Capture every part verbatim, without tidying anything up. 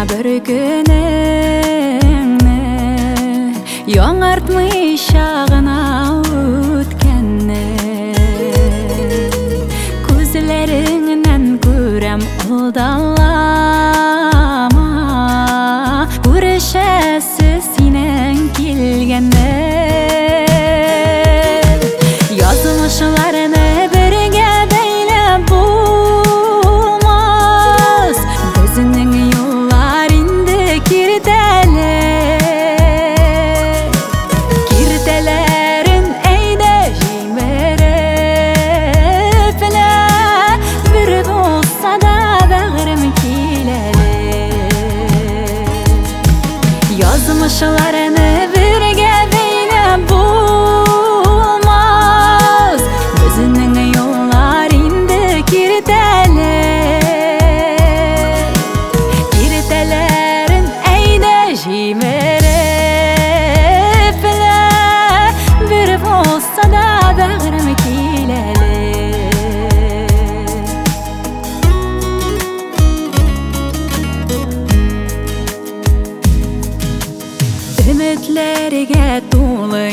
bir gününgni yoңartмыйча гына үткенni көзләреңнән күрәм алдалама күрешәсе синең килгәнне язмышларны бергә бәйләп булмас безнең юллар инде киртәле киртәләрен әйдә җимереп бер булса да бәгърем киләле язмышларны бергә бәйләп булмас безнең юллар инде киртәле киртәләрен әйдә җимереп бер булса да бәгърем киләле Ümitlәргә тулы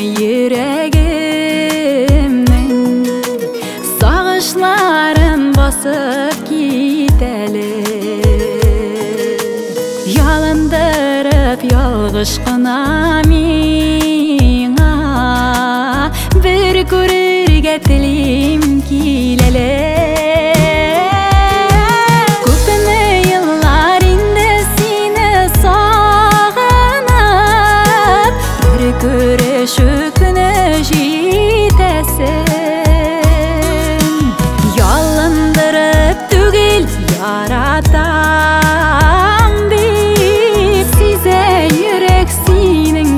йөрәгемнең сагышларын басып китәле ялындырып ялгыш кына миңа бер күрергә телим киләле күпме еллар инде сине сагынып бер күрешү көне җитәсен ялындырып түгел яратам дип сизә йөрәк синең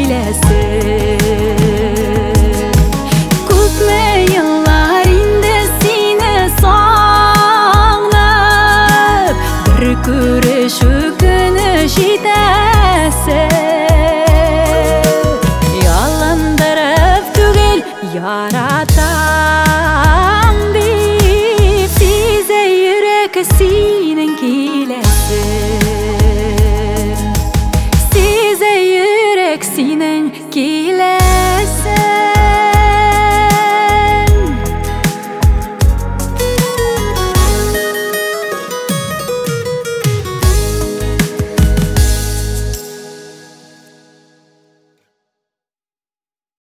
киләсен күпме еллар инде сине сагынып бер күрешү көне җитәсен ялындырып түгел яратам